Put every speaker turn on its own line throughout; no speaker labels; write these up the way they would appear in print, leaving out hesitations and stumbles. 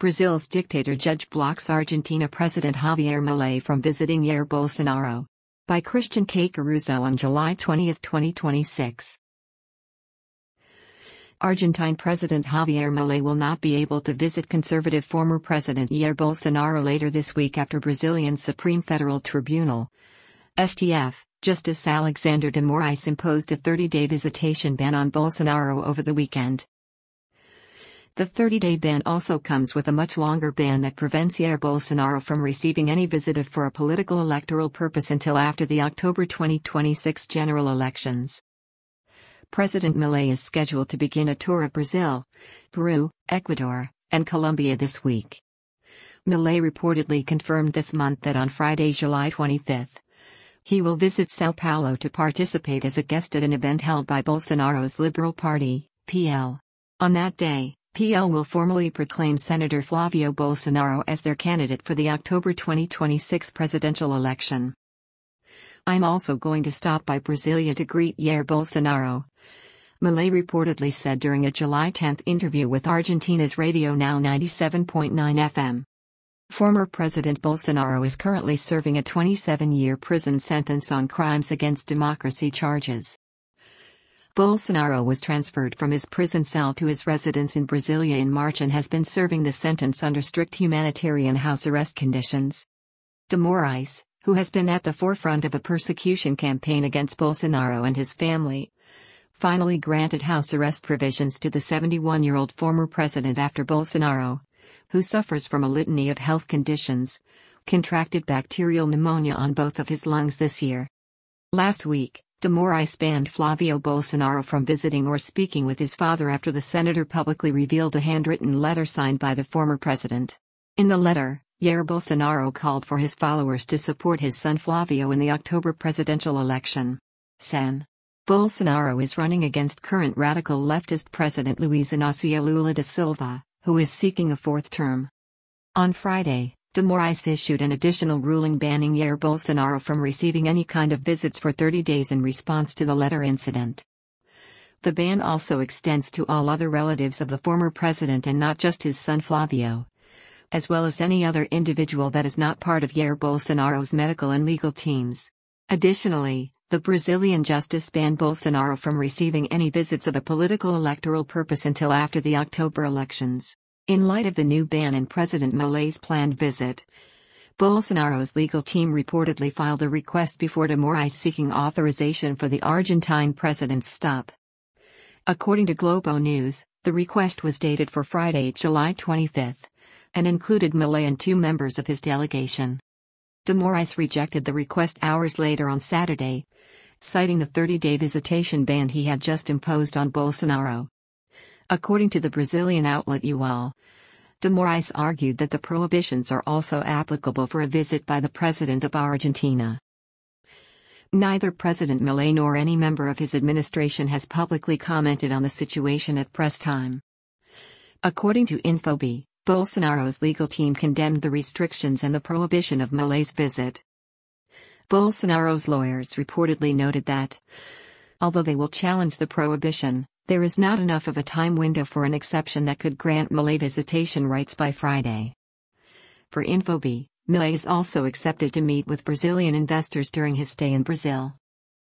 Brazil's dictator judge blocks Argentina President Javier Milei from visiting Jair Bolsonaro. By Christian K. Caruso on July 20, 2026. Argentine President Javier Milei will not be able to visit conservative former President Jair Bolsonaro later this week after Brazilian Supreme Federal Tribunal (STF) Justice Alexander de Moraes imposed a 30-day visitation ban on Bolsonaro over the weekend. The 30-day ban also comes with a much longer ban that prevents Jair Bolsonaro from receiving any visit for a political electoral purpose until after the October 2026 general elections. President Milei is scheduled to begin a tour of Brazil, Peru, Ecuador, and Colombia this week. Milei reportedly confirmed this month that on Friday, July 25, he will visit São Paulo to participate as a guest at an event held by Bolsonaro's Liberal Party, PL. On that day, PL will formally proclaim Senator Flavio Bolsonaro as their candidate for the October 2026 presidential election. "I'm also going to stop by Brasilia to greet Jair Bolsonaro," Milei reportedly said during a July 10 interview with Argentina's Radio Now 97.9 FM. Former President Bolsonaro is currently serving a 27-year prison sentence on crimes against democracy charges. Bolsonaro was transferred from his prison cell to his residence in Brasilia in March and has been serving the sentence under strict humanitarian house arrest conditions. De Moraes, who has been at the forefront of a persecution campaign against Bolsonaro and his family, finally granted house arrest provisions to the 71-year-old former president after Bolsonaro, who suffers from a litany of health conditions, contracted bacterial pneumonia on both of his lungs this year. Last week, De Moraes banned Flavio Bolsonaro from visiting or speaking with his father after the senator publicly revealed a handwritten letter signed by the former president. In the letter, Jair Bolsonaro called for his followers to support his son Flavio in the October presidential election. Sen. Bolsonaro is running against current radical leftist President Luiz Inácio Lula da Silva, who is seeking a fourth term. On Friday, De Moraes issued an additional ruling banning Jair Bolsonaro from receiving any kind of visits for 30 days in response to the letter incident. The ban also extends to all other relatives of the former president and not just his son Flavio, as well as any other individual that is not part of Jair Bolsonaro's medical and legal teams. Additionally, the Brazilian justice banned Bolsonaro from receiving any visits of a political electoral purpose until after the October elections. In light of the new ban and President Milei's planned visit, Bolsonaro's legal team reportedly filed a request before De Moraes seeking authorization for the Argentine president's stop. According to Globo News, the request was dated for Friday, July 25, and included Milei and two members of his delegation. De Moraes rejected the request hours later on Saturday, citing the 30-day visitation ban he had just imposed on Bolsonaro. According to the Brazilian outlet UOL, De Moraes argued that the prohibitions are also applicable for a visit by the president of Argentina. Neither President Milei nor any member of his administration has publicly commented on the situation at press time. According to Infobi, Bolsonaro's legal team condemned the restrictions and the prohibition of Milei's visit. Bolsonaro's lawyers reportedly noted that, although they will challenge the prohibition, there is not enough of a time window for an exception that could grant Milei visitation rights by Friday. For Infobi, Milei is also accepted to meet with Brazilian investors during his stay in Brazil.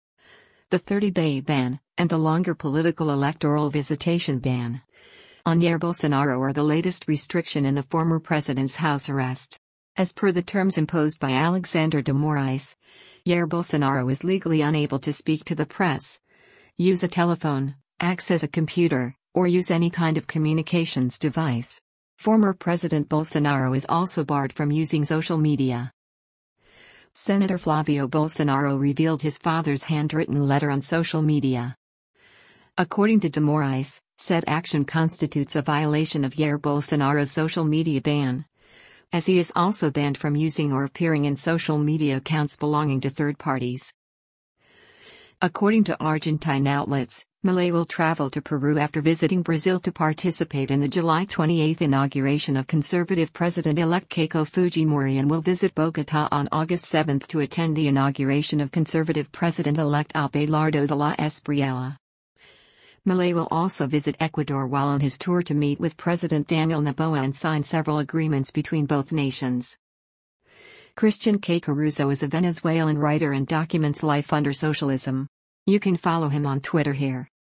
The 30-day ban, and the longer political electoral visitation ban on Jair Bolsonaro are the latest restriction in the former president's house arrest. As per the terms imposed by Alexander de Moraes, Jair Bolsonaro is legally unable to speak to the press, use a telephone, access a computer, or use any kind of communications device. Former President Bolsonaro is also barred from using social media. Senator Flavio Bolsonaro revealed his father's handwritten letter on social media. According to De Moraes, said action constitutes a violation of Jair Bolsonaro's social media ban, as he is also banned from using or appearing in social media accounts belonging to third parties. According to Argentine outlets, Milei will travel to Peru after visiting Brazil to participate in the July 28 inauguration of conservative President-elect Keiko Fujimori and will visit Bogotá on August 7 to attend the inauguration of conservative President-elect Abelardo de la Espriella. Milei will also visit Ecuador while on his tour to meet with President Daniel Noboa and sign several agreements between both nations. Christian K. Caruso is a Venezuelan writer and documents life under socialism. You can follow him on Twitter here.